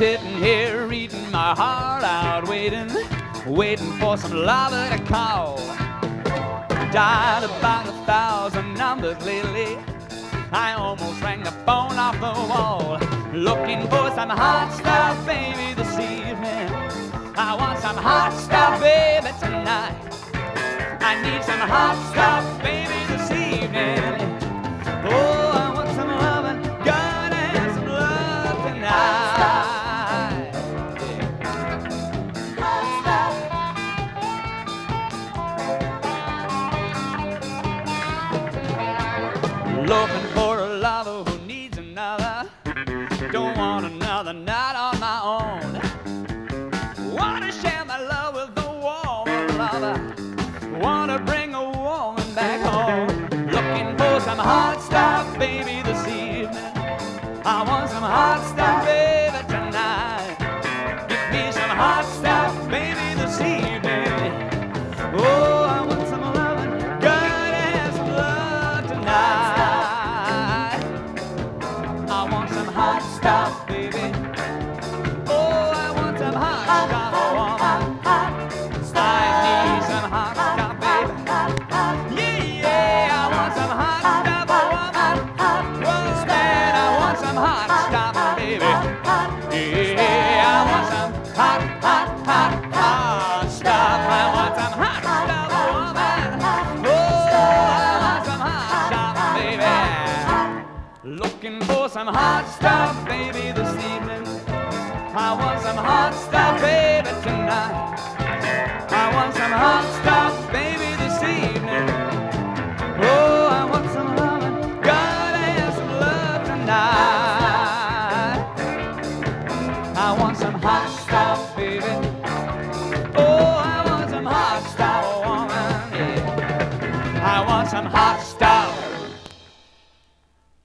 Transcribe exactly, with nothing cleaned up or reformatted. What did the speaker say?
sitting here reading my heart out, waiting, waiting for some lover to call. Dialed about a thousand numbers lately, I almost rang the phone off the wall. Looking for some hot stuff, baby, this evening. I want some hot stuff, baby, tonight. I need some hot stuff, baby, this evening. Oh, I want some loving, God, and some love tonight. Hot stuff. Looking for a lover who needs another. Don't want another night on my own. Wanna share my love with a warm lover. Wanna bring a woman back home. Looking for some hot stuff, baby, this evening. I want some hot stuff, baby, tonight. Give me some hot stuff, baby, this evening. Oh, I want some loving, God, and some love tonight. I want some hot stuff, baby. Oh, I want some hot stuff, woman. I need some hot stuff, baby. Yeah, yeah, I want some hot stuff, woman. Rose man, I want some hot stuff, baby. Yeah, I want some hot, hot, hot, hot stuff. I want some hot stuff, woman. Oh, I want some hot stuff, baby. Looking for some hot stuff, baby, this evening. I want some hot stuff, baby, tonight. I want some hot stuff, baby, this evening. Oh, I want some loving, God, and some love tonight. I want some hot